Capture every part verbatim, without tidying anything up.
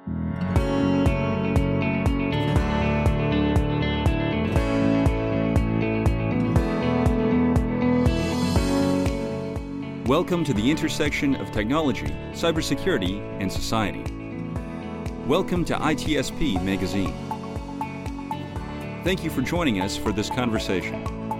Welcome to the intersection of technology, cybersecurity, and society. Welcome to I T S P Magazine. Thank you for joining us for this conversation.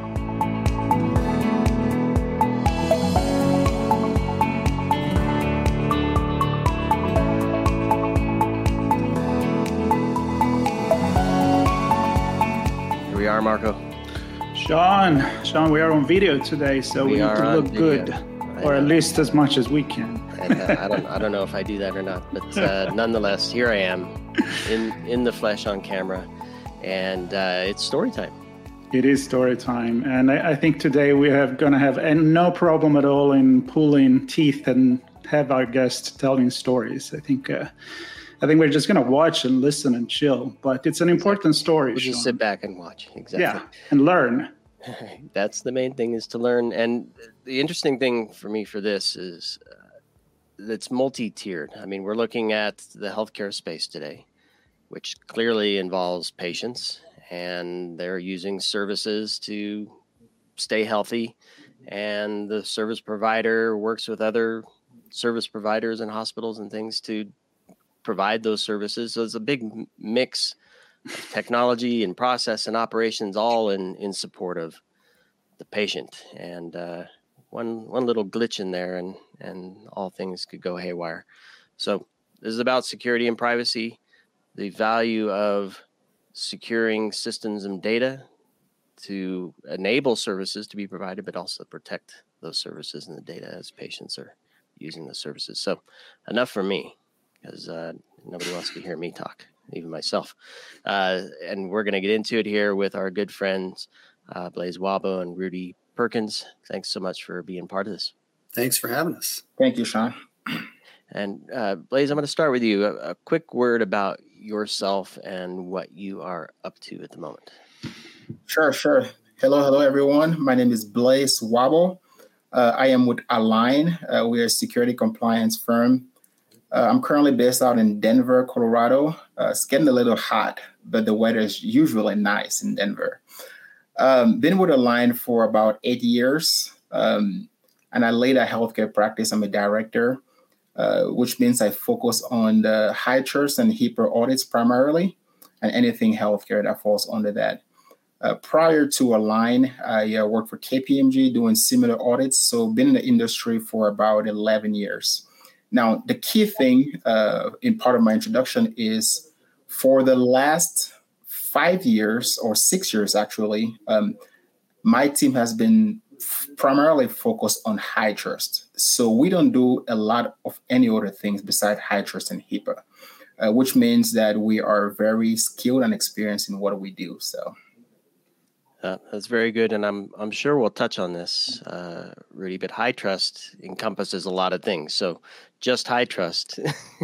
Here we are, Marco. Sean, Sean, we are on video today, so we, we need to look video. good. Or at least as much as we can. and, uh, I don't, I don't know if I do that or not, but uh, nonetheless, here I am, in in the flesh on camera, and uh, it's story time. It is story time, and I, I think today we are going to have and no problem at all in pulling teeth and have our guests telling stories. I think, uh, I think we're just going to watch and listen and chill. But it's an important exactly. story. We'll just Sean. sit back and watch. Exactly. Yeah, and learn. That's the main thing, is to learn. And the interesting thing for me for this is uh, it's multi-tiered. I mean, we're looking at the healthcare space today, which clearly involves patients, and they're using services to stay healthy. And the service provider works with other service providers and hospitals and things to provide those services. So it's a big mix of technology and process and operations, all in, in support of the patient. And uh, one one little glitch in there, and, and all things could go haywire. So this is about security and privacy, the value of securing systems and data to enable services to be provided, but also protect those services and the data as patients are using the services. So enough for me, because uh, nobody wants to hear me talk, even myself. Uh, and we're going to get into it here with our good friends, uh, Blaise Wabo and Rudy Perkins. Thanks so much for being part of this. Thanks for having us. Thank you, Sean. And uh, Blaise, I'm going to start with you. A, a quick word about yourself and what you are up to at the moment. Sure, sure. Hello, hello, everyone. My name is Blaise Wabo. Uh, I am with Align. Uh, we are a security compliance firm. Uh, I'm currently based out in Denver, Colorado. Uh, it's getting a little hot, but the weather is usually nice in Denver. Um, been with Align for about eight years, um, and I lead a healthcare practice. I'm a director, uh, which means I focus on the HITRUST and HIPAA audits primarily, and anything healthcare that falls under that. Uh, prior to Align, I uh, worked for K P M G doing similar audits, so been in the industry for about eleven years. Now, the key thing uh, in part of my introduction is for the last five years or six years, actually, um, my team has been f- primarily focused on HITRUST. So we don't do a lot of any other things besides HITRUST and HIPAA, uh, which means that we are very skilled and experienced in what we do. So. Uh, that's very good, and I'm I'm sure we'll touch on this, uh, Rudy. But HITRUST encompasses a lot of things. So just HITRUST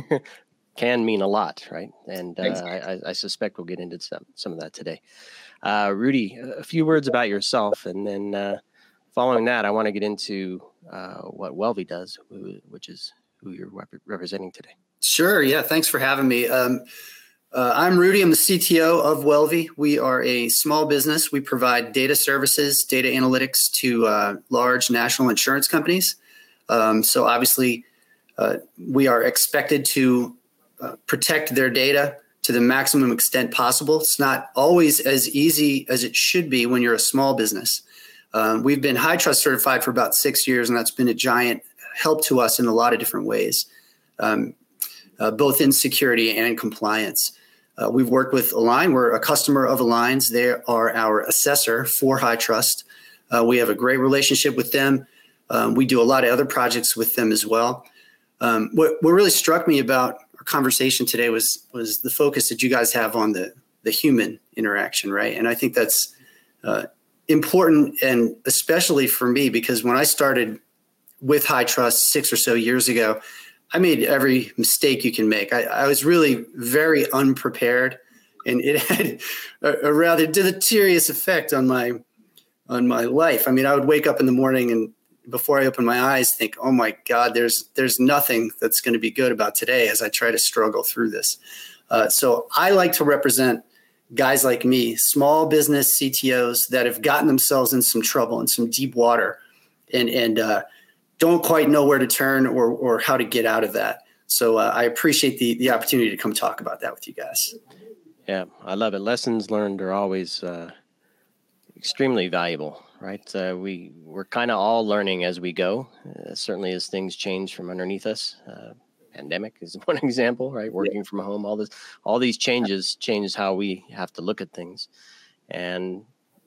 can mean a lot, right? And uh, I, I suspect we'll get into some some of that today. Uh, Rudy, a few words about yourself, and then uh, following that, I want to get into uh, what Wellvy does, which is who you're rep- representing today. Sure. Yeah. Thanks for having me. Um, Uh, I'm Rudy. I'm the C T O of Wellvy. We are a small business. We provide data services, data analytics to uh, large national insurance companies. Um, so obviously, uh, we are expected to uh, protect their data to the maximum extent possible. It's not always as easy as it should be when you're a small business. Um, we've been HITRUST certified for about six years, and that's been a giant help to us in a lot of different ways, um, uh, both in security and compliance. Uh, we've worked with Align. We're a customer of Align's. They are our assessor for HITRUST. Uh, we have a great relationship with them. Um, we do a lot of other projects with them as well. Um, what, what really struck me about our conversation today was was the focus that you guys have on the, the human interaction, right? And I think that's uh, important, and especially for me, because when I started with HITRUST six or so years ago, I made every mistake you can make. I, I was really very unprepared, and it had a, a rather deleterious effect on my on my life. I mean, I would wake up in the morning and before I open my eyes, think, oh my God, there's there's nothing that's going to be good about today as I try to struggle through this. Uh, so I like to represent guys like me, small business C T Os that have gotten themselves in some trouble and some deep water and, and uh, don't quite know where to turn or, or how to get out of that. So uh, I appreciate the, the opportunity to come talk about that with you guys. Yeah, I love it. Lessons learned are always uh, extremely valuable, right? Uh, we, we're kind of all learning as we go, uh, certainly as things change from underneath us. Uh, pandemic is one example, right? Working yeah. from home, all this, all these changes change how we have to look at things. And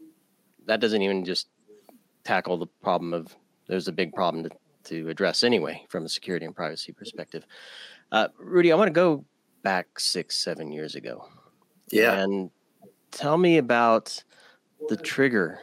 that doesn't even just tackle the problem of there's a big problem to, to address anyway from a security and privacy perspective. Uh, Rudy, I want to go back six, seven years ago. Yeah. And tell me about the trigger,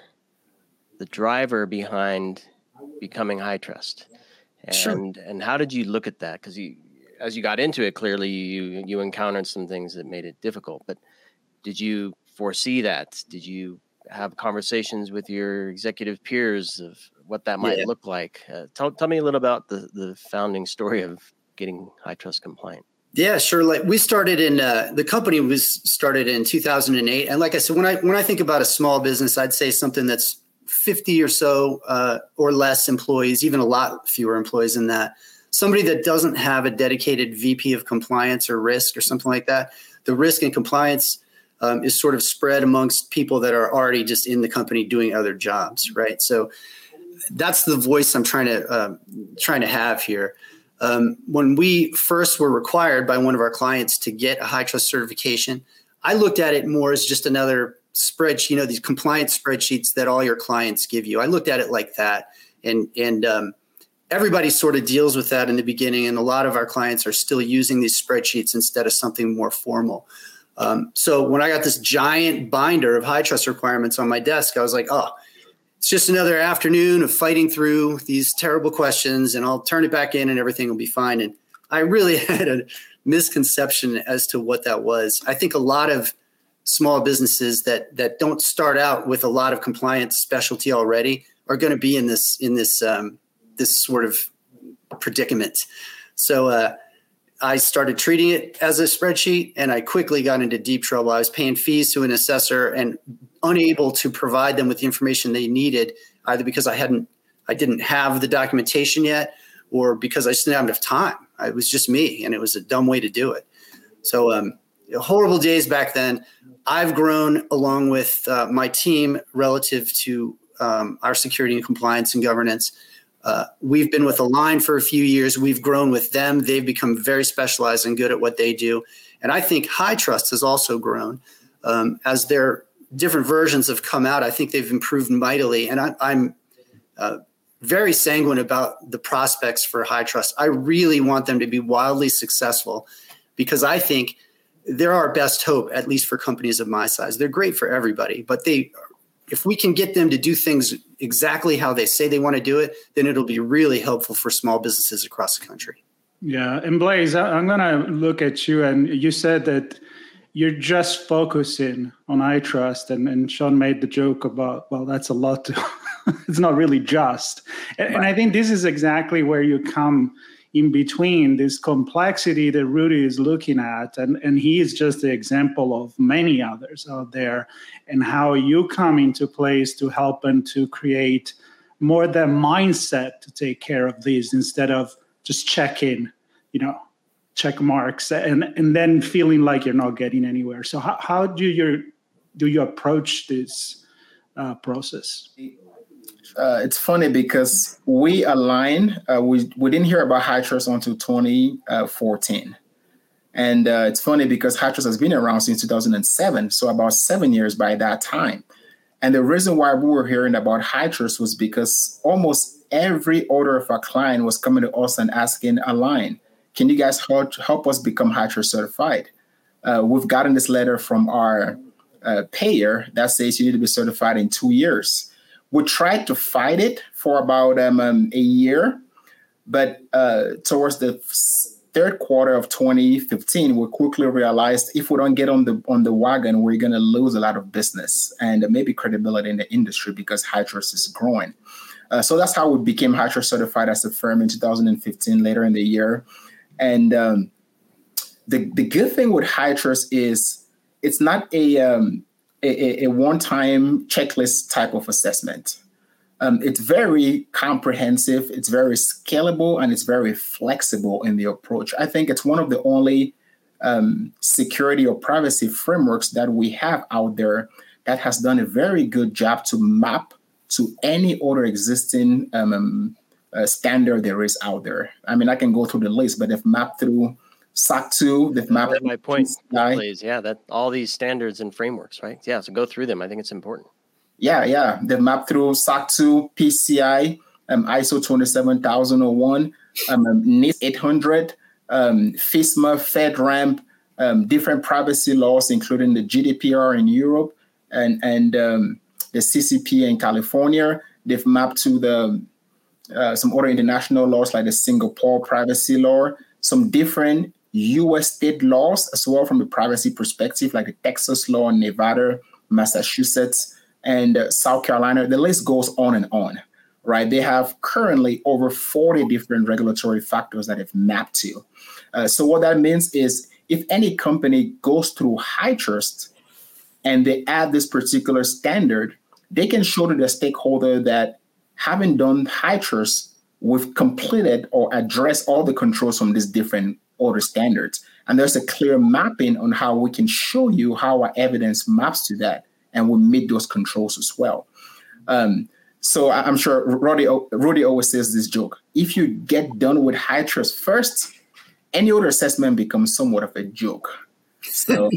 the driver behind becoming HITRUST. And, sure. and how did you look at that? Because you, as you got into it, clearly you, you encountered some things that made it difficult, but did you foresee that? Did you have conversations with your executive peers of what that might yeah. look like? Uh, tell, tell me a little about the, the founding story of getting HITRUST compliant. Yeah, sure. Like we started in uh, the company was started in two thousand eight, and like I said, when I when I think about a small business, I'd say something that's fifty or so uh, or less employees, even a lot fewer employees than that. Somebody that doesn't have a dedicated V P of compliance or risk or something like that. The risk and compliance um, is sort of spread amongst people that are already just in the company doing other jobs, right? So that's the voice I'm trying to uh, trying to have here. Um, when we first were required by one of our clients to get a HITRUST certification, I looked at it more as just another spreadsheet, you know, these compliance spreadsheets that all your clients give you. I looked at it like that. And, and um, everybody sort of deals with that in the beginning. And a lot of our clients are still using these spreadsheets instead of something more formal. Um, so when I got this giant binder of HITRUST requirements on my desk, I was like, oh, it's just another afternoon of fighting through these terrible questions, and I'll turn it back in and everything will be fine. And I really had a misconception as to what that was. I think a lot of small businesses that that don't start out with a lot of compliance specialty already are going to be in this in this um, this sort of predicament. So uh, I started treating it as a spreadsheet, and I quickly got into deep trouble. I was paying fees to an assessor and unable to provide them with the information they needed, either because I hadn't, I didn't have the documentation yet, or because I just didn't have enough time. It was just me, and it was a dumb way to do it. So um, horrible days back then. I've grown along with uh, my team relative to um, our security and compliance and governance. Uh, we've been with Align for a few years. We've grown with them. They've become very specialized and good at what they do. And I think HITRUST has also grown um, as their different versions have come out. I think they've improved mightily. And I, I'm uh, very sanguine about the prospects for HITRUST. I really want them to be wildly successful because I think they're our best hope, at least for companies of my size. They're great for everybody, but they, if we can get them to do things exactly how they say they want to do it, then it'll be really helpful for small businesses across the country. Yeah. And Blaise, I'm going to look at you, and you said that you're just focusing on HITRUST, and, and Sean made the joke about, well, that's a lot to, it's not really just. And, and I think this is exactly where you come in between this complexity that Rudy is looking at. And, and he is just the example of many others out there, and how you come into place to help them to create more the mindset to take care of these instead of just checking, you know, check marks and, and then feeling like you're not getting anywhere. So how, how do you do you approach this uh, process? Uh, it's funny because we Align, uh, we, we didn't hear about HITRUST until twenty fourteen. And uh, it's funny because HITRUST has been around since two thousand seven, so about seven years by that time. And the reason why we were hearing about HITRUST was because almost every order of our client was coming to us and asking Align, can you guys help, help us become HITRUST certified? Uh, we've gotten this letter from our uh, payer that says you need to be certified in two years. We tried to fight it for about um, um, a year, but uh, towards the third quarter of twenty fifteen, we quickly realized if we don't get on the on the wagon, we're going to lose a lot of business and maybe credibility in the industry because HITRUST is growing. Uh, so that's how we became HITRUST certified as a firm in two thousand fifteen, later in the year. And um, the the good thing with HITRUST is it's not a um, a, a one-time checklist type of assessment. Um, it's very comprehensive, it's very scalable, and it's very flexible in the approach. I think it's one of the only um, security or privacy frameworks that we have out there that has done a very good job to map to any other existing um, uh, standard there is out there. I mean, I can go through the list, but they've mapped through S O C two, they've mapped That's my point, P C I. please. Yeah, that all these standards and frameworks, right? Yeah, so go through them. I think it's important. Yeah, yeah. They've mapped through S O C two, P C I, um, I S O twenty-seven thousand one, um, um, NIST eight hundred, um, FISMA, FedRAMP, um, different privacy laws, including the G D P R in Europe and, and um, the C C P in California. They've mapped to the uh, some other international laws like the Singapore privacy law, some different U S state laws as well from a privacy perspective, like the Texas law, Nevada, Massachusetts, and uh, South Carolina. The list goes on and on, right? They have currently over forty different regulatory factors that have mapped to. Uh, so what that means is if any company goes through HITRUST and they add this particular standard, they can show to the stakeholder that having done HITRUST, we've completed or addressed all the controls from these different order standards. And there's a clear mapping on how we can show you how our evidence maps to that, and we meet those controls as well. Um, so I'm sure Rudy, Rudy always says this joke: if you get done with HITRUST first, any other assessment becomes somewhat of a joke. So,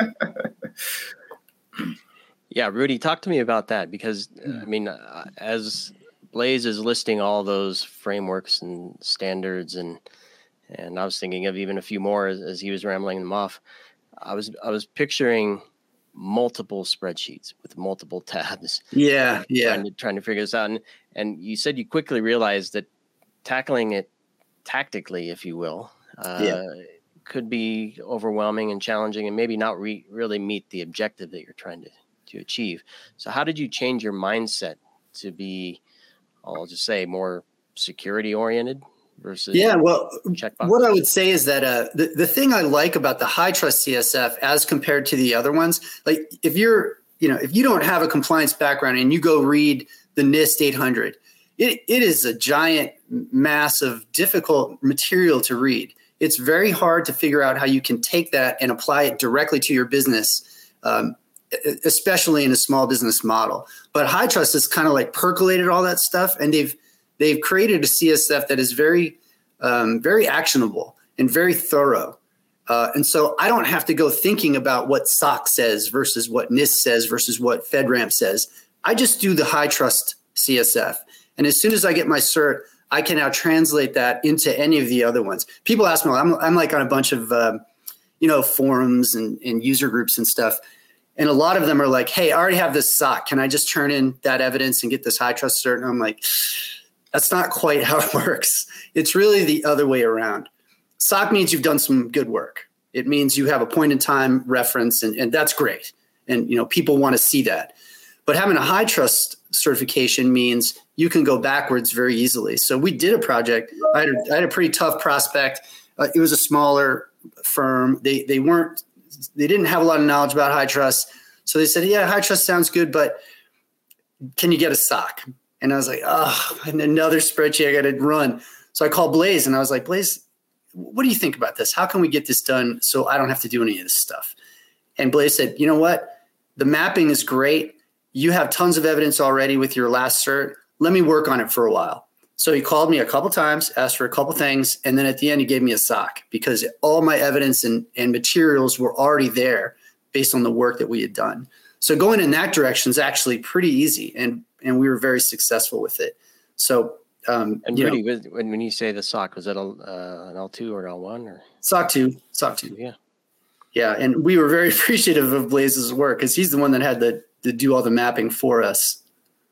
yeah, Rudy, talk to me about that, because I mean, uh, as Blaise is listing all those frameworks and standards, and and I was thinking of even a few more as, as he was rambling them off. I was I was picturing multiple spreadsheets with multiple tabs. Yeah, yeah. Trying to, trying to figure this out. And, and you said you quickly realized that tackling it tactically, if you will, uh, yeah. could be overwhelming and challenging and maybe not re- really meet the objective that you're trying to, to achieve. So how did you change your mindset to be, I'll just say, more security oriented versus yeah, well, checkbox? What I would say is that uh, the, the thing I like about the HITRUST C S F as compared to the other ones, like if you're, you know, if you don't have a compliance background and you go read the NIST eight hundred, it, it is a giant mass of difficult material to read. It's very hard to figure out how you can take that and apply it directly to your business, um, especially in a small business model. But HITRUST has kind of like percolated all that stuff, and they've they've created a C S F that is very, um, very actionable and very thorough. Uh, and so I don't have to go thinking about what S O C says versus what NIST says versus what FedRAMP says. I just do the HITRUST C S F. And as soon as I get my cert, I can now translate that into any of the other ones. People ask me, I'm, I'm like on a bunch of, um, you know, forums and, and user groups and stuff. And a lot of them are like, hey, I already have this S O C. Can I just turn in that evidence and get this HITRUST cert? And I'm like, that's not quite how it works. It's really the other way around. S O C means you've done some good work. It means you have a point in time reference, and, and that's great. And, you know, people want to see that. But having a HITRUST certification means you can go backwards very easily. So we did a project. I had a, I had a pretty tough prospect. Uh, it was a smaller firm. They they weren't, they didn't have a lot of knowledge about HITRUST. So they said, yeah, HITRUST sounds good, but can you get a S O C? And I was like, oh, and another spreadsheet I got to run. So I called Blaise and I was like, Blaise, what do you think about this? How can we get this done so I don't have to do any of this stuff? And Blaise said, you know what? The mapping is great. You have tons of evidence already with your last cert. Let me work on it for a while. So he called me a couple times, asked for a couple things, and then at the end he gave me a S O C because all my evidence and, and materials were already there based on the work that we had done. So going in that direction is actually pretty easy, and and we were very successful with it. So um, and you Rudy, know, when when you say the S O C, was it a, uh, an L two or an L one or S O C two? S O C two, yeah, yeah. And we were very appreciative of Blaise's work because he's the one that had the to do all the mapping for us.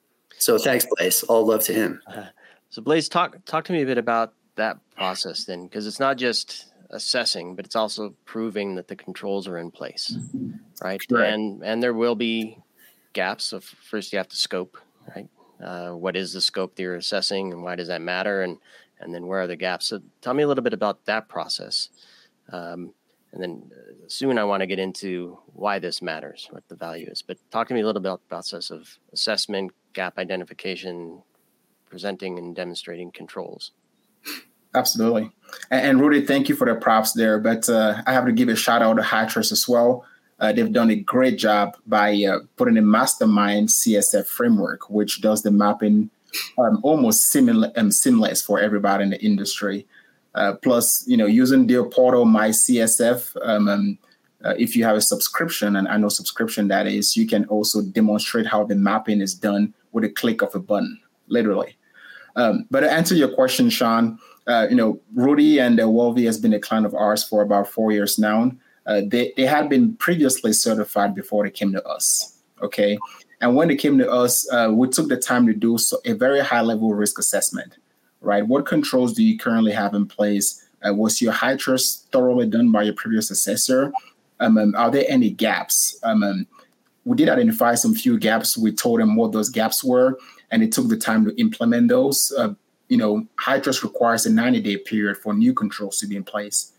So thanks, Blaise. All love to him. Uh, so Blaise, talk talk to me a bit about that process then, because it's not just assessing, but it's also proving that the controls are in place, right? Right. And and there will be gaps. So first you have to scope, right? Uh, what is the scope that you're assessing, and why does that matter? And and then where are the gaps? So tell me a little bit about that process. Um, and then uh, soon I want to get into why this matters, what the value is. But talk to me a little bit about the process of assessment, gap identification, presenting and demonstrating controls. Absolutely. And, and Rudy, thank you for the props there. But uh, I have to give a shout out to HITRUST as well. Uh, they've done a great job by uh, putting a mastermind C S F framework, which does the mapping um, almost similar and seamless for everybody in the industry. Uh, plus, you know, using their portal, My C S F, um, um, uh, if you have a subscription, and I know subscription that is, you can also demonstrate how the mapping is done with a click of a button, literally. Um, but to answer your question, Sean, uh, you know, Rudy and uh, Wellvy has been a client of ours for about four years now. Uh, they, they had been previously certified before they came to us, okay? And when they came to us, uh, we took the time to do so, a very high-level risk assessment, right? What controls do you currently have in place? Uh, was your HITRUST thoroughly done by your previous assessor? Um, um, are there any gaps? Um, um, we did identify some few gaps. We told them what those gaps were, and it took the time to implement those. Uh, you know, HITRUST requires a ninety-day period for new controls to be in place.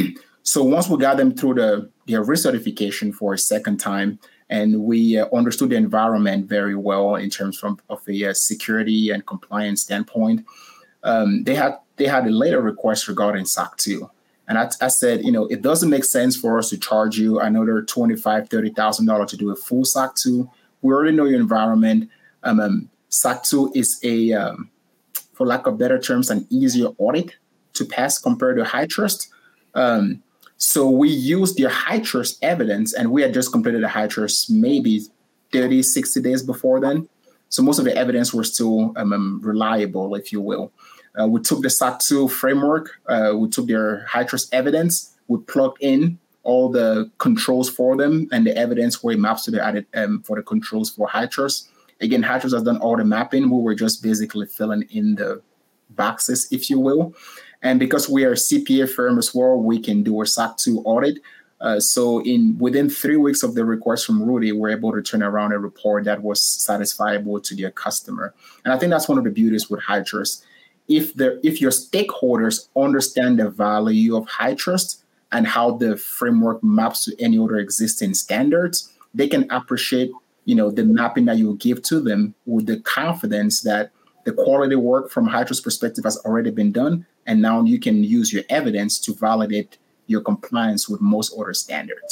So once we got them through the their recertification for a second time, and we uh, understood the environment very well in terms from, of a uh, security and compliance standpoint, um, they had they had a later request regarding S O C two. And I, I said, you know, it doesn't make sense for us to charge you another twenty-five thousand dollars, thirty thousand dollars to do a full S O C two. We already know your environment. Um, um, S O C two is a, um, for lack of better terms, an easier audit to pass compared to HITRUST. Um, so we used their HITRUST evidence, and we had just completed a HITRUST maybe thirty, sixty days before then. So most of the evidence were still um, um, reliable, if you will. Uh, we took the S O C two framework, uh, we took their HITRUST evidence, we plugged in all the controls for them and the evidence where it maps to the added um, for the controls for HITRUST. Again, HITRUST has done all the mapping. We were just basically filling in the boxes, if you will. And because we are a C P A firm as well, we can do a S O C two audit. Uh, so in within three weeks of the request from Rudy, we're able to turn around a report that was satisfiable to their customer. And I think that's one of the beauties with HITRUST. If the if your stakeholders understand the value of HITRUST and how the framework maps to any other existing standards, they can appreciate, you know, the mapping that you give to them with the confidence that the quality work from HITRUST perspective has already been done, and now you can use your evidence to validate your compliance with most other standards.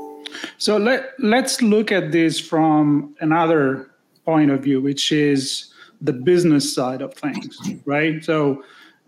So let, let's look at this from another point of view, which is the business side of things, right? So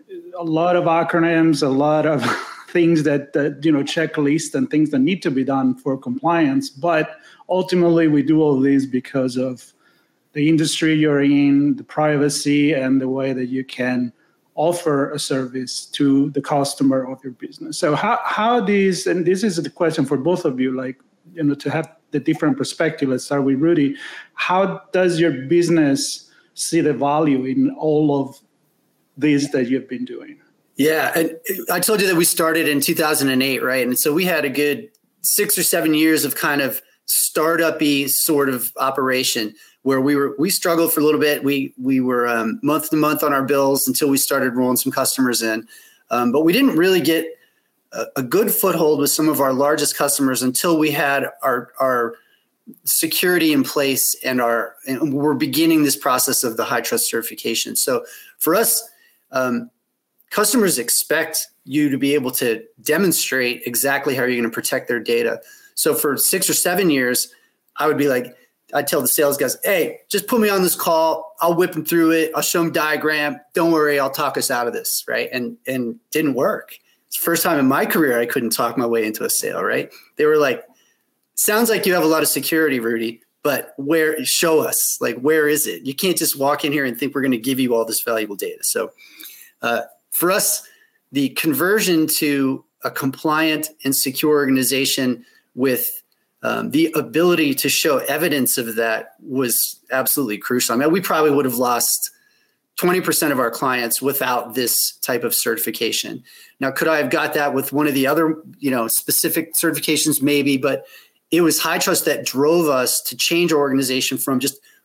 a lot of acronyms, a lot of things that, that, you know, checklists and things that need to be done for compliance. But ultimately, we do all these because of the industry you're in, the privacy, and the way that you can offer a service to the customer of your business. So how how these, and this is the question for both of you, like, you know, to have the different perspective. Let's start with Rudy. How does your business see the value in all of these that you've been doing? Yeah, and I told you that we started in two thousand eight, right? And so we had a good six or seven years of kind of startup-y sort of operation where we were we struggled for a little bit. We we were um, month to month on our bills until we started rolling some customers in, um, but we didn't really get a, a good foothold with some of our largest customers until we had our our security in place and our and we're beginning this process of the HITRUST certification. So for us, um, customers expect you to be able to demonstrate exactly how you're going to protect their data. So for six or seven years, I would be like, I'd tell the sales guys, hey, just put me on this call. I'll whip them through it. I'll show them diagram. Don't worry, I'll talk us out of this, right? And and didn't work. It's the first time in my career I couldn't talk my way into a sale, right? They were like, sounds like you have a lot of security, Rudy, but where, show us, like, where is it? You can't just walk in here and think we're going to give you all this valuable data. So uh, for us, the conversion to a compliant and secure organization with um, the ability to show evidence of that was absolutely crucial. I mean, we probably would have lost twenty percent of our clients without this type of certification. Now, could I have got that with one of the other, you know, specific certifications? Maybe, but it was HITRUST that drove us to change our organization from just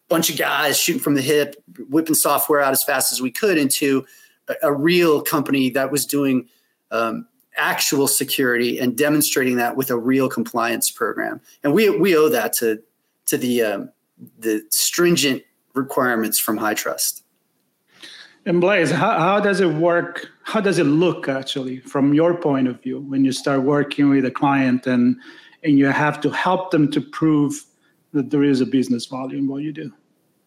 bunch of guys shooting from the hip, whipping software out as fast as we could, into a, a real company that was doing um, actual security and demonstrating that with a real compliance program. And we we owe that to to the um, the stringent requirements from HITRUST. And Blaise, how, how does it work? How does it look actually from your point of view when you start working with a client and and you have to help them to prove that there is a business value in what you do?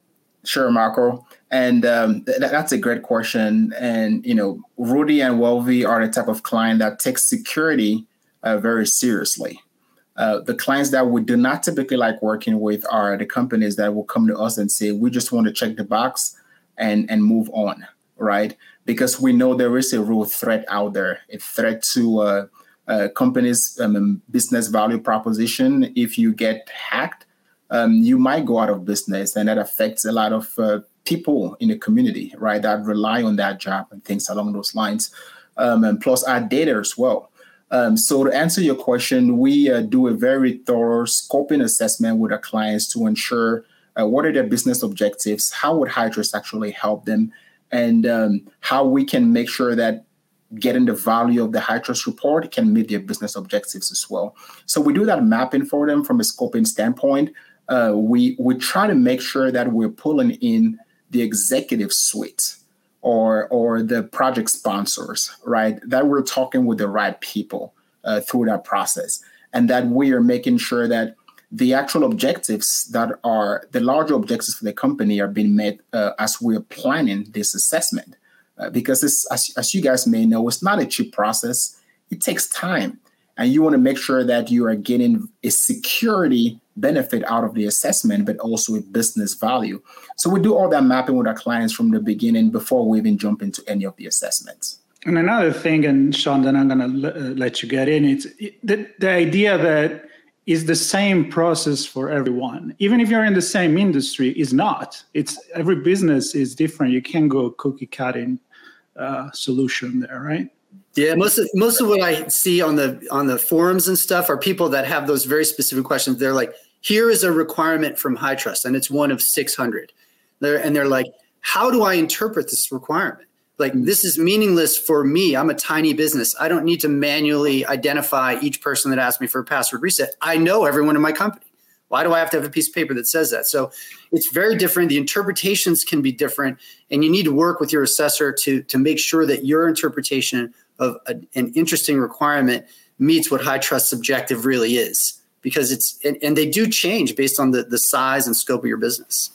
Sure, Marco. And um, th- that's a great question. And, you know, Rudy and Wellvy are the type of client that takes security uh, very seriously. Uh, the clients that we do not typically like working with are the companies that will come to us and say, we just want to check the box and, and move on, right? Because we know there is a real threat out there, a threat to uh, uh, companies' um, business value proposition. If you get hacked, um, you might go out of business, and that affects a lot of uh, people in the community, right, that rely on that job and things along those lines, um, and plus our data as well. Um, so to answer your question, we uh, do a very thorough scoping assessment with our clients to ensure uh, what are their business objectives, how would HITRUST actually help them, and um, how we can make sure that getting the value of the HITRUST report can meet their business objectives as well. So we do that mapping for them from a scoping standpoint. Uh, we, we try to make sure that we're pulling in the executive suite or or the project sponsors, right? That we're talking with the right people uh, through that process, and that we are making sure that the actual objectives that are the larger objectives for the company are being met uh, as we're planning this assessment. Uh, because it's, as, as you guys may know, it's not a cheap process. It takes time, and you want to make sure that you are getting a security benefit out of the assessment, but also a business value. So we do all that mapping with our clients from the beginning before we even jump into any of the assessments. And another thing, and Sean, then I'm going to l- let you get in, it's the, the idea that is the same process for everyone. Even if you're in the same industry, is not. It's every business is different. You can't go cookie cutting uh, solution there, right? Yeah, most of most of what I see on the on the forums and stuff are people that have those very specific questions. They're like, here is a requirement from HITRUST, and it's one of six hundred. They're, and they're like, how do I interpret this requirement? Like, this is meaningless for me. I'm a tiny business. I don't need to manually identify each person that asks me for a password reset. I know everyone in my company. Why do I have to have a piece of paper that says that? So it's very different. The interpretations can be different, and you need to work with your assessor to, to make sure that your interpretation of a, an interesting requirement meets what HITRUST's objective really is. Because it's, and, and they do change based on the, the size and scope of your business.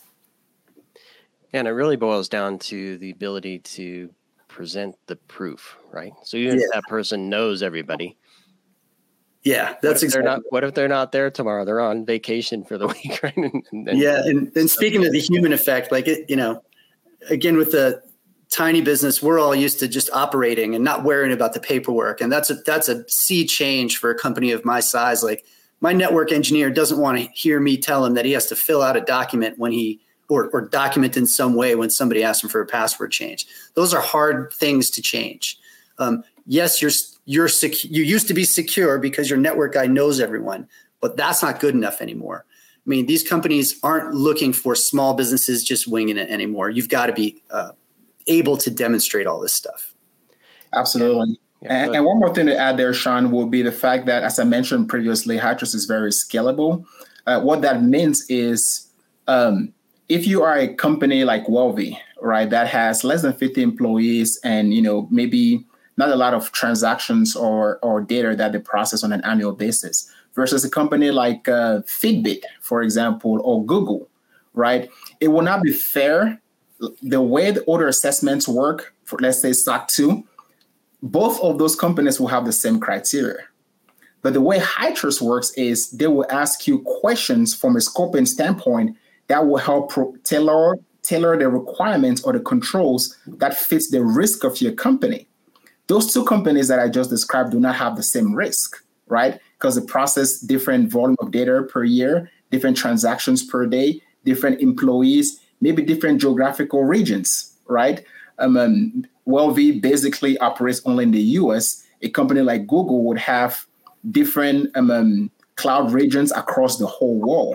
And it really boils down to the ability to present the proof, right? So even Yeah. if that person knows everybody. Yeah, that's what if exactly. they're not, what if they're not there tomorrow? They're on vacation for the week, right? And, and, and yeah, and, and speaking of the human effect, like it, you know, again with the tiny business, we're all used to just operating and not worrying about the paperwork, and that's a that's a sea change for a company of my size. Like, my network engineer doesn't want to hear me tell him that he has to fill out a document when he or, or document in some way when somebody asks him for a password change. Those are hard things to change. Um, yes, you're you're sec- you used to be secure because your network guy knows everyone, but that's not good enough anymore. I mean, these companies aren't looking for small businesses just winging it anymore. You've got to be uh, able to demonstrate all this stuff. Absolutely. Yeah, and, and one more thing to add there, Sean, will be the fact that, as I mentioned previously, HITRUST is very scalable. Uh, what that means is um, if you are a company like Wellvy, right, that has less than fifty employees and, you know, maybe not a lot of transactions or, or data that they process on an annual basis versus a company like uh, Fitbit, for example, or Google, right, it will not be fair. The way the order assessments work for, let's say, S O C two, both of those companies will have the same criteria. But the way HITRUST works is they will ask you questions from a scoping standpoint that will help pro- tailor, tailor the requirements or the controls that fits the risk of your company. Those two companies that I just described do not have the same risk, right? Because they process different volume of data per year, different transactions per day, different employees, maybe different geographical regions, right? Um, um, Wellvy basically operates only in the U S. A company like Google would have different um, um, cloud regions across the whole world.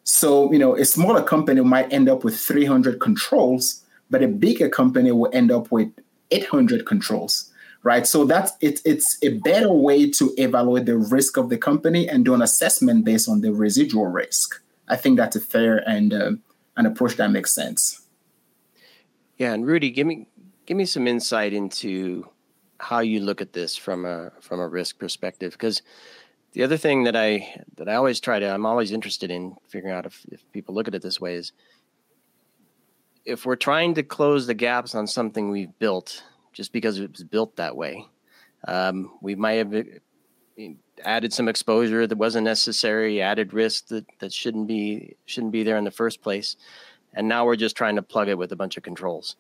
So, you know, a smaller company might end up with three hundred controls, but a bigger company will end up with eight hundred controls, right? So that's it, it's a better way to evaluate the risk of the company and do an assessment based on the residual risk. I think that's a fair and uh, an approach that makes sense. Yeah, and Rudy, give me give me some insight into how you look at this from a from a risk perspective, because the other thing that I that I always try to, I'm always interested in figuring out if, if people look at it this way is, if we're trying to close the gaps on something we've built just because it was built that way, um, we might have added some exposure that wasn't necessary, added risk that, that shouldn't be shouldn't be there in the first place, and now we're just trying to plug it with a bunch of controls.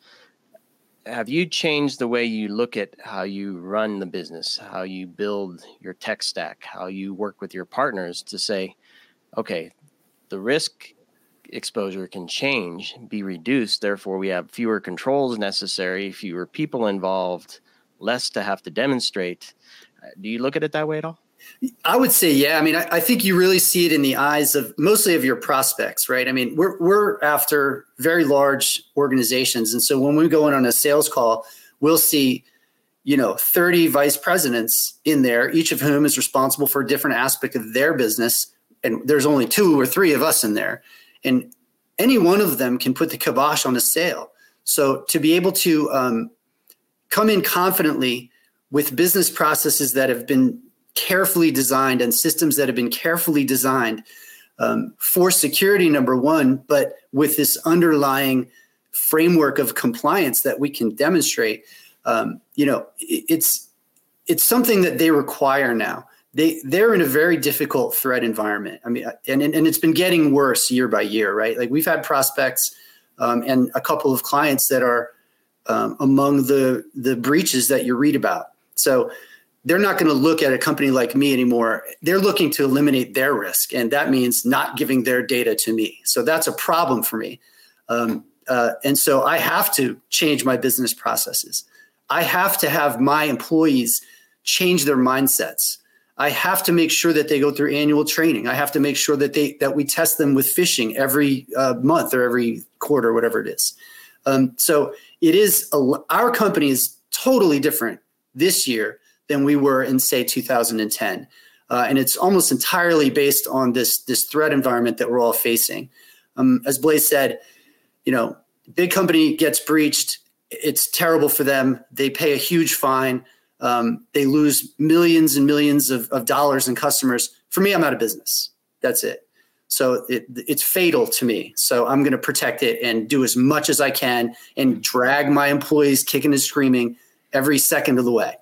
Have you changed the way you look at how you run the business, how you build your tech stack, how you work with your partners to say, okay, the risk exposure can change, be reduced, therefore we have fewer controls necessary, fewer people involved, less to have to demonstrate. Do you look at it that way at all? I would say, yeah. I mean, I, I think you really see it in the eyes of mostly of your prospects, right? I mean, we're we're after very large organizations. And so when we go in on a sales call, we'll see, you know, thirty vice presidents in there, each of whom is responsible for a different aspect of their business. And there's only two or three of us in there. And any one of them can put the kibosh on a sale. So to be able to um, come in confidently with business processes that have been carefully designed and systems that have been carefully designed um, for security, number one, but with this underlying framework of compliance that we can demonstrate, um, you know, it, it's it's something that they require now. They they're in a very difficult threat environment. I mean, and and it's been getting worse year by year, right? Like we've had prospects um, and a couple of clients that are um, among the the breaches that you read about. So they're not going to look at a company like me anymore. They're looking to eliminate their risk, and that means not giving their data to me. So that's a problem for me. Um, uh, and so I have to change my business processes. I have to have my employees change their mindsets. I have to make sure that they go through annual training. I have to make sure that they that we test them with phishing every uh, month or every quarter, or whatever it is. Um, so it is a, our company is totally different this year than we were in, say, two thousand ten. Uh, and it's almost entirely based on this, this threat environment that we're all facing. Um, as Blaise said, you know, big company gets breached. It's terrible for them. They pay a huge fine. Um, they lose millions and millions of, of dollars in customers. For me, I'm out of business. That's it. So it, it's fatal to me. So I'm going to protect it and do as much as I can and drag my employees kicking and screaming every second of the way.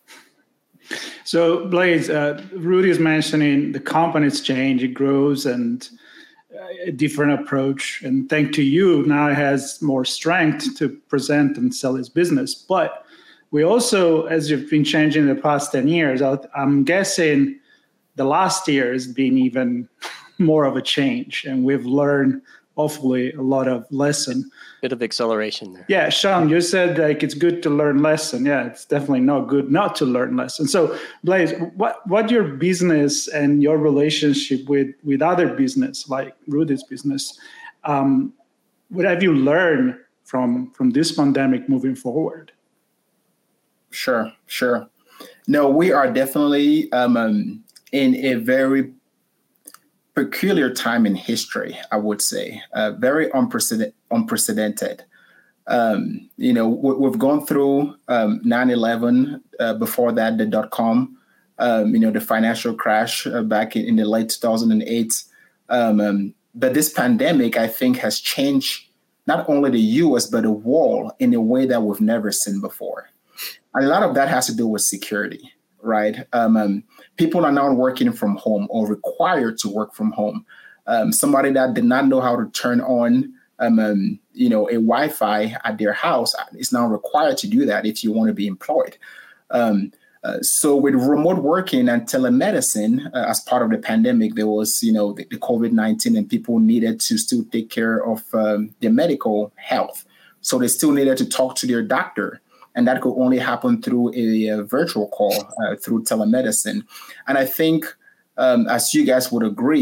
So, Blaise, uh, Rudy is mentioning the company's change, it grows, and a different approach. And thanks to you, now it has more strength to present and sell its business. But we also, as you've been changing in the past ten years, I'm guessing the last year has been even more of a change. And we've learned, hopefully, a lot of lesson. Bit of acceleration there. Yeah, Sean, you said like it's good to learn lesson. Yeah, it's definitely not good not to learn lesson. So, Blaise, what what your business and your relationship with with other business like Rudy's business, um, what have you learned from from this pandemic moving forward? Sure, sure. No, we are definitely um, um, in a very peculiar time in history, I would say, uh, very unprecedented. unprecedented. Um, you know, we, we've gone through um, nine eleven, uh, before that, the dot-com, um, you know, the financial crash uh, back in, in the late two thousand eight. Um, um, but this pandemic, I think, has changed not only the U S, but the world in a way that we've never seen before. A lot of that has to do with security, right? Um, um, people are now working from home or required to work from home. Um, somebody that did not know how to turn on, um, um, you know, a Wi-Fi at their house is now required to do that if you want to be employed. Um, uh, so with remote working and telemedicine, uh, as part of the pandemic, there was, you know, the, the COVID nineteen, and people needed to still take care of um, their medical health. So they still needed to talk to their doctor. And that could only happen through a, a virtual call, uh, through telemedicine. And I think, um, as you guys would agree,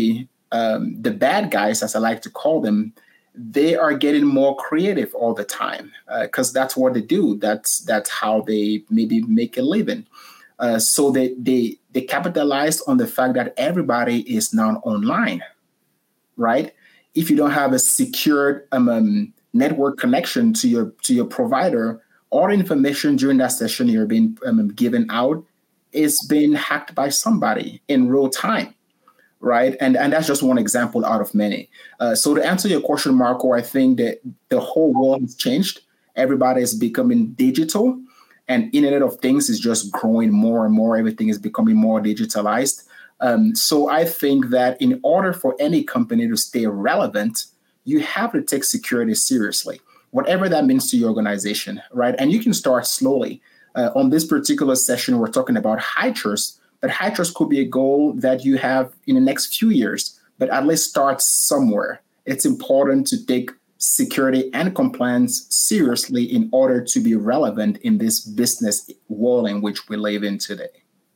um, the bad guys, as I like to call them, they are getting more creative all the time because uh, that's what they do. That's that's how they maybe make a living. Uh, so they they they capitalized on the fact that everybody is now online, right? If you don't have a secured um, um, network connection to your to your provider, all information during that session you're being um, given out is being hacked by somebody in real time. Right. And and that's just one example out of many. Uh, so to answer your question, Marco, I think that the whole world has changed. Everybody is becoming digital, and Internet of Things is just growing more and more. Everything is becoming more digitalized. Um, so I think that in order for any company to stay relevant, you have to take security seriously, whatever that means to your organization. Right. And you can start slowly. Uh, on this particular session, we're talking about high trust. But high trust could be a goal that you have in the next few years, but at least start somewhere. It's important to take security and compliance seriously in order to be relevant in this business world in which we live in today.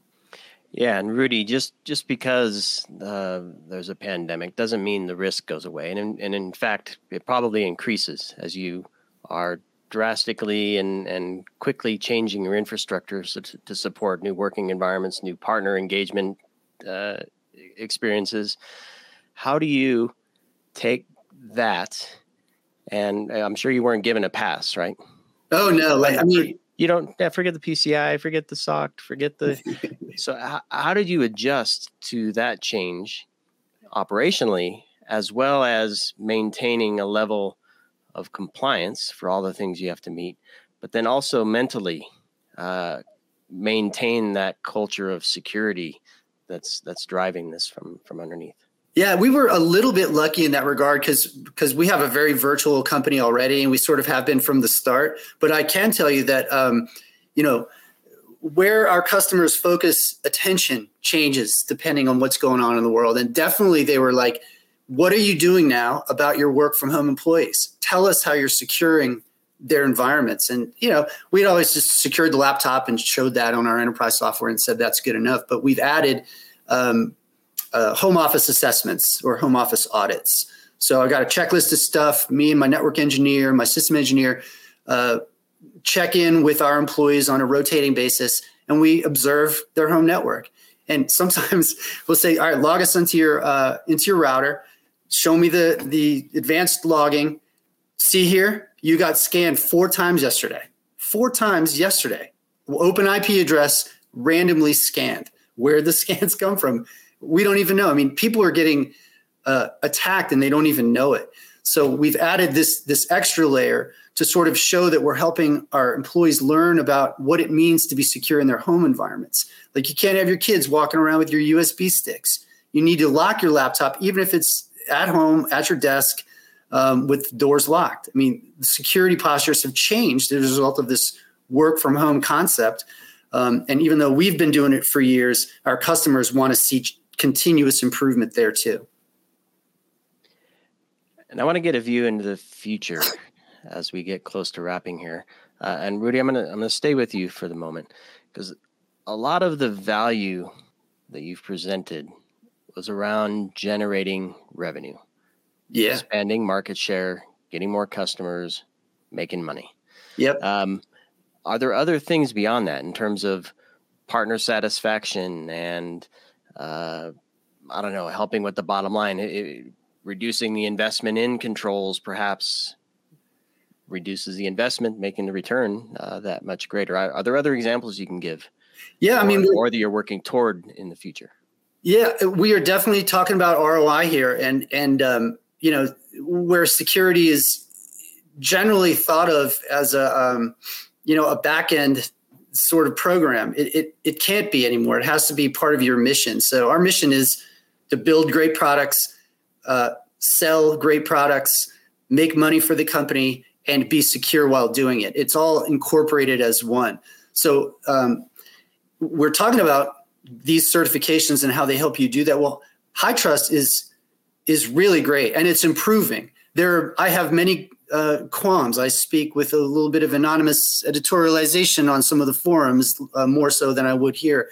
Yeah, and Rudy, just just because uh, there's a pandemic doesn't mean the risk goes away. And in, and in fact, it probably increases as you are drastically and, and quickly changing your infrastructure so to, to support new working environments, new partner engagement uh, experiences. How do you take that? And I'm sure you weren't given a pass, right? Oh, no. Like, I mean, you don't yeah, forget the P C I, forget the S O C, forget the. So how, how did you adjust to that change operationally, as well as maintaining a level of compliance for all the things you have to meet, but then also mentally uh, maintain that culture of security that's that's driving this from from underneath? Yeah, we were a little bit lucky in that regard because because we have a very virtual company already, and we sort of have been from the start. But I can tell you that um, you know where our customers focus attention changes depending on what's going on in the world, and definitely they were like, what are you doing now about your work from home employees? Tell us how you're securing their environments. And, you know, we'd always just secured the laptop and showed that on our enterprise software and said that's good enough. But we've added um, uh, home office assessments or home office audits. So I got a checklist of stuff. Me and my network engineer, my system engineer, uh, check in with our employees on a rotating basis, and we observe their home network. And sometimes we'll say, all right, log us into your uh, into your router. Show me the, the advanced logging. See here, you got scanned four times yesterday. Four times yesterday. Open I P address, randomly scanned. Where the scans come from, we don't even know. I mean, people are getting uh, attacked and they don't even know it. So we've added this, this extra layer to sort of show that we're helping our employees learn about what it means to be secure in their home environments. Like, you can't have your kids walking around with your U S B sticks. You need to lock your laptop, even if it's at home, at your desk, um, with doors locked. I mean, the security postures have changed as a result of this work from home concept. Um, and even though we've been doing it for years, our customers want to see continuous improvement there too. And I want to get a view into the future as we get close to wrapping here. Uh, and Rudy, I'm going to I'm going to stay with you for the moment, because a lot of the value that you've presented was around generating revenue. Yeah. Expanding market share, getting more customers, making money. Yep. Um, are there other things beyond that in terms of partner satisfaction and, uh, I don't know, helping with the bottom line, it, it, reducing the investment in controls, perhaps reduces the investment, making the return uh, that much greater? Are, are there other examples you can give? Yeah, I or, mean, or that you're working toward in the future? Yeah, we are definitely talking about R O I here, and and um, you know, where security is generally thought of as a um, you know a back end sort of program. It, it it can't be anymore. It has to be part of your mission. So our mission is to build great products, uh, sell great products, make money for the company, and be secure while doing it. It's all incorporated as one. So um, we're talking about these certifications and how they help you do that. Well, HITRUST is is really great, and it's improving. There, I have many uh, qualms. I speak with a little bit of anonymous editorialization on some of the forums, uh, more so than I would here.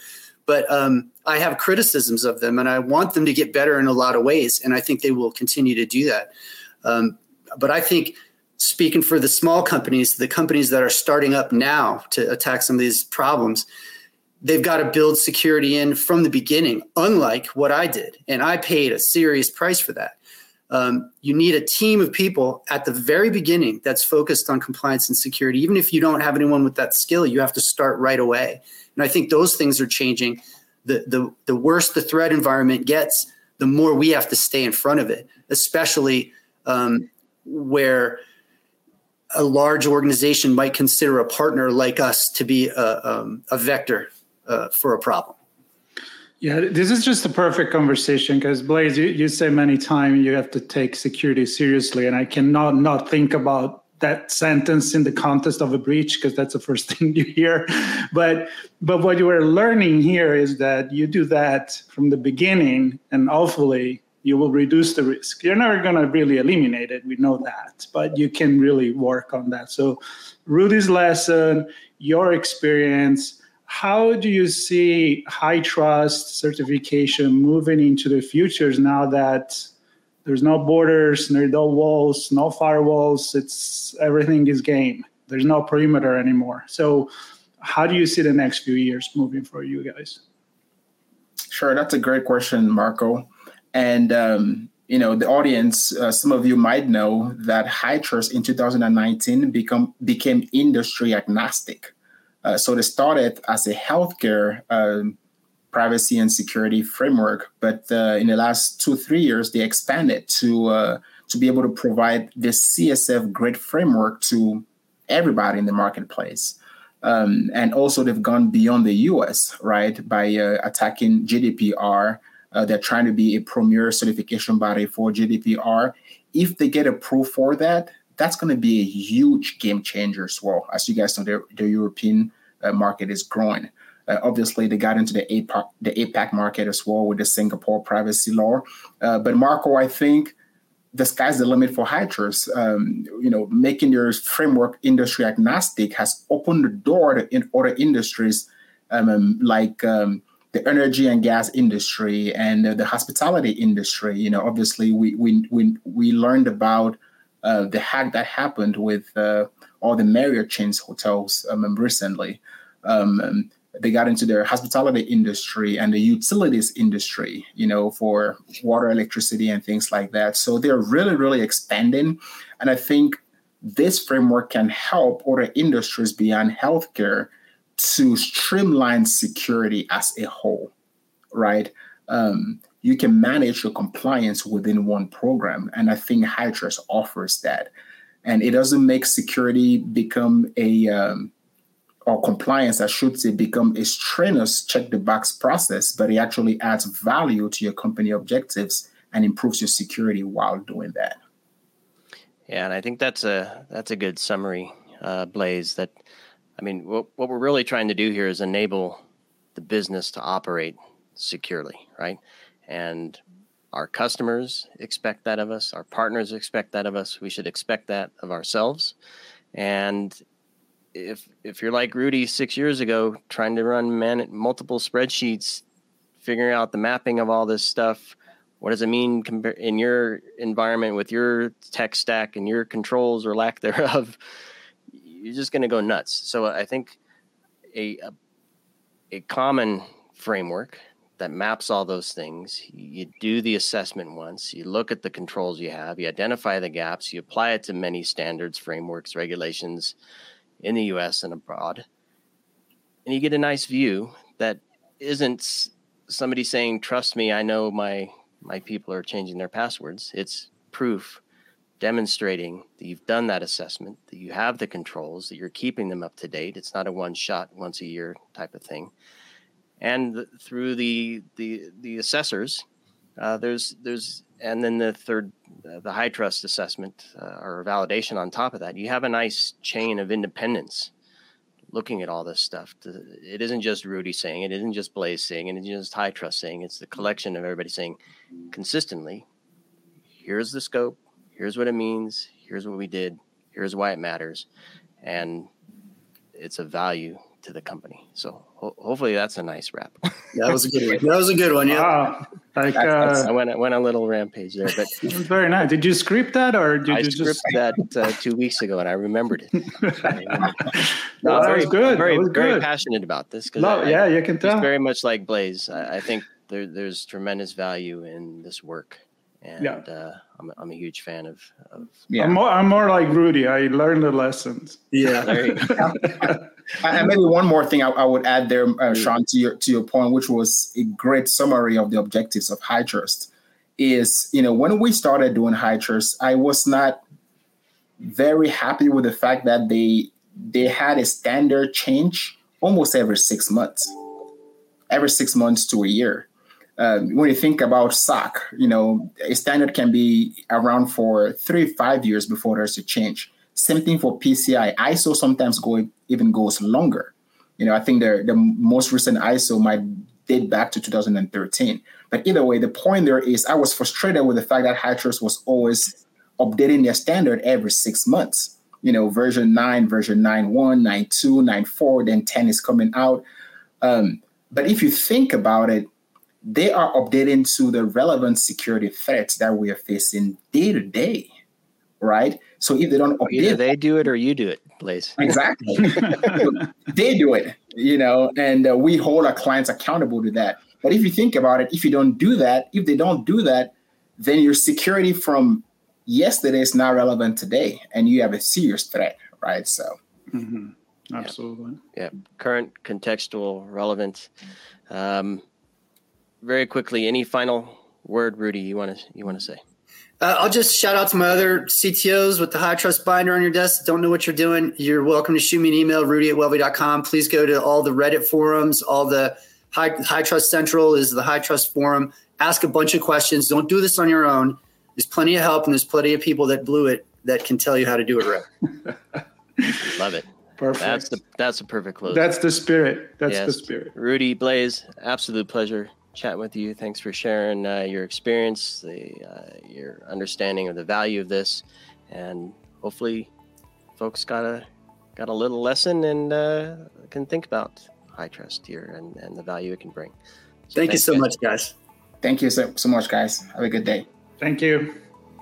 but um, I have criticisms of them, and I want them to get better in a lot of ways, and I think they will continue to do that. Um, but I think, speaking for the small companies, the companies that are starting up now to attack some of these problems, they've got to build security in from the beginning, unlike what I did. And I paid a serious price for that. Um, you need a team of people at the very beginning that's focused on compliance and security. Even if you don't have anyone with that skill, you have to start right away. And I think those things are changing. The, the, the worse the threat environment gets, the more we have to stay in front of it, especially um, where a large organization might consider a partner like us to be a, um, a vector uh, for a problem. Yeah, this is just a perfect conversation because, Blaise, you, you say many times you have to take security seriously, and I cannot not think about that sentence in the context of a breach because that's the first thing you hear. But but what you are learning here is that you do that from the beginning, and hopefully you will reduce the risk. You're never going to really eliminate it. We know that, but you can really work on that. So Rudy's lesson, your experience, how do you see HITRUST certification moving into the futures now that there's no borders, there's no walls, no firewalls, it's everything is game. There's no perimeter anymore. So how do you see the next few years moving for you guys? Sure, that's a great question, Marco. And, um, you know, the audience, uh, some of you might know that HITRUST in two thousand nineteen become, became industry agnostic. Uh, so they started as a healthcare um, privacy and security framework, but uh, in the last two, three years, they expanded to uh, to be able to provide this C S F grid framework to everybody in the marketplace. Um, and also they've gone beyond the U S, right, by uh, attacking G D P R. Uh, they're trying to be a premier certification body for G D P R. If they get approved for that, that's going to be a huge game changer as well. As you guys know, the, the European uh, market is growing. Uh, obviously, they got into the APAC, the APAC market as well with the Singapore privacy law. Uh, but Marco, I think the sky's the limit for HITRUST. Um, you know, making your framework industry agnostic has opened the door to in other industries um, like um, the energy and gas industry and uh, the hospitality industry. You know, obviously, we we we we learned about Uh, the hack that happened with uh, all the Marriott chains hotels um, recently. Um, um, they got into their hospitality industry and the utilities industry, you know, for water, electricity, and things like that. So they're really, really expanding. And I think this framework can help other industries beyond healthcare to streamline security as a whole, right? Um, you can manage your compliance within one program. And I think HITRUST offers that. And it doesn't make security become a, um, or compliance, I should say, become a strenuous check the box process, but it actually adds value to your company objectives and improves your security while doing that. Yeah, and I think that's a that's a good summary, uh, Blaise. That, I mean, what, what we're really trying to do here is enable the business to operate securely, right? And our customers expect that of us. Our partners expect that of us. We should expect that of ourselves. And if if you're like Rudy six years ago, trying to run man- multiple spreadsheets, figuring out the mapping of all this stuff, what does it mean in your environment with your tech stack and your controls or lack thereof, you're just going to go nuts. So I think a, a a common framework that maps all those things, you do the assessment once, you look at the controls you have, you identify the gaps, you apply it to many standards, frameworks, regulations in the U S and abroad, and you get a nice view that isn't somebody saying, trust me, I know my my people are changing their passwords. It's proof demonstrating that you've done that assessment, that you have the controls, that you're keeping them up to date. It's not a one shot, once a year type of thing. And the, through the the the assessors, uh, there's there's and then the third, uh, the HITRUST assessment uh, or validation on top of that. You have a nice chain of independence looking at all this stuff. It isn't just Rudy saying it, it isn't just Blaise saying it, it isn't just HITRUST saying it. It's the collection of everybody saying consistently, here's the scope, here's what it means, here's what we did, here's why it matters, and it's a value to the company. So ho- hopefully that's a nice wrap. That was a good one. That was a good one. Yeah. Wow. Like, uh, I went went on a little rampage there, but it was very nice. Did you script that, or did I you scripted just? that uh, two weeks ago, and I remembered it. I remembered it. No, that very, was good. Very, that was very good. passionate about this because No, yeah, you can tell. very much like Blaze. I, I think there, there's tremendous value in this work, and Yeah. uh, I'm I'm a huge fan of. of Yeah. I'm more, I'm more like Rudy. I learned the lessons. Yeah. there you go. And maybe one more thing I, I would add there, uh, Sean, to your to your point, which was a great summary of the objectives of HITRUST, is, you know, when we started doing HITRUST, I was not very happy with the fact that they they had a standard change almost every six months, every six months to a year. Um, when you think about S O C, you know, a standard can be around for three, five years before there's a change. Same thing for P C I. I S O sometimes go even goes longer. You know, I think the the most recent I S O might date back to two thousand thirteen. But either way, the point there is I was frustrated with the fact that HITRUST was always updating their standard every six months. You know, version nine, version nine point one, nine point two, nine point four, then ten is coming out. Um, but if you think about it, they are updating to the relevant security threats that we are facing day to day, right? So if they don't update, Either they do it or you do it, Blaze. exactly, they do it, you know, and uh, we hold our clients accountable to that. But if you think about it, if you don't do that, if they don't do that, then your security from yesterday is not relevant today, and you have a serious threat, right? So, Mm-hmm. Absolutely. Yeah, current, contextual, relevant. Um, very quickly, any final word, Rudy, you want to you want to say? Uh, I'll just shout out to my other C T Os with the HITRUST binder on your desk. Don't know what you're doing. You're welcome to shoot me an email, rudy at welvy dot com. Please go to all the Reddit forums. All the High, HITRUST Central is the HITRUST forum. Ask a bunch of questions. Don't do this on your own. There's plenty of help, and there's plenty of people that blew it that can tell you how to do it right. Love it. Perfect. That's the that's a perfect close. That's the spirit. That's Yes. the spirit. Rudy, Blaze, absolute pleasure chatting with you. Thanks for sharing uh, your experience, the uh, your understanding of the value of this, and hopefully, folks got a got a little lesson and uh, can think about HITRUST here and, and the value it can bring. So Thank you thanks, so guys. much, guys. thank you so, so much, guys. Have a good day. Thank you.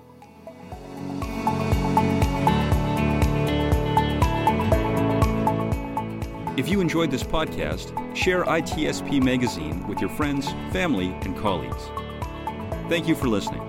If you enjoyed this podcast, share I T S P Magazine with your friends, family, and colleagues. Thank you for listening.